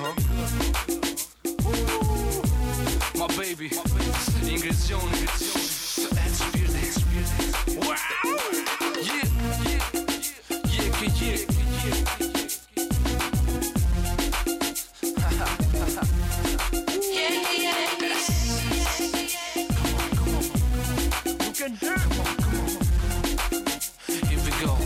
My baby, ingrezioni, wow, yeah, you can do it. Here we go.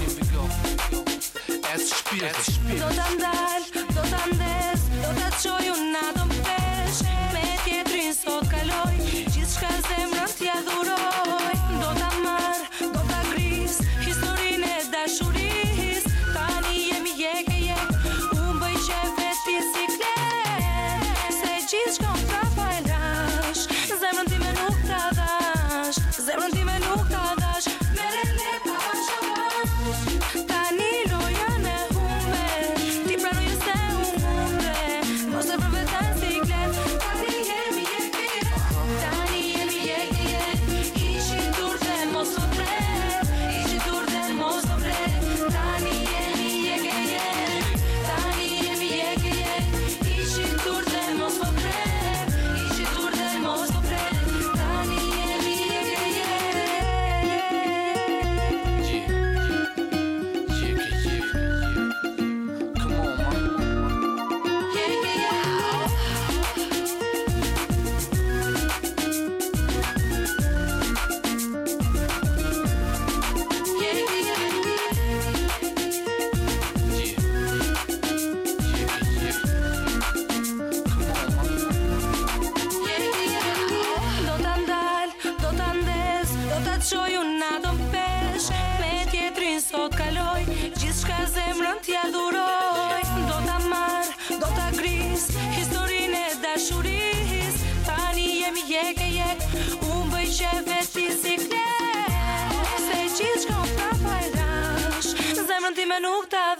Do ta ndal, do ta ndes, do ta qoj unë na do m'pesh. Me tjetrin sot kaloj, gjithçka zemrën t'ja dhuroj. Do ta marr, do ta gris, historinë e dashuris. Tani jemi jek, unë bëj qef veti siklet. Se gjithçka unë prapa e lash, zemrën time nuk ta dash. Zemrën time nuk ta dash. Mere le pa shabash. Tani loja ne humbe, ti pranoje se unë munde. Mos e për vetan siklet. Tani jemi jek, ishi dur dhe mos o pret. Ishi dur dhe mos o pret. Tani jemi jek, tani jemi jek, ishi dur dhe mos o pret. Ishi dur dhe mos o pret. Tani jemi jek. Come on, man. Do ta ndal, do ta ndes, do ta qoj unë na do m'pesh. Me tjetrin sot kaloj, gjithçka zemrën t'ja dhuroj. Do ta marr, do ta gris, historinë e dashuris. Tani jemi jek, unë bëj qef veti siklet. Se gjithçka unë prapa e lash, zemrën time nuk ta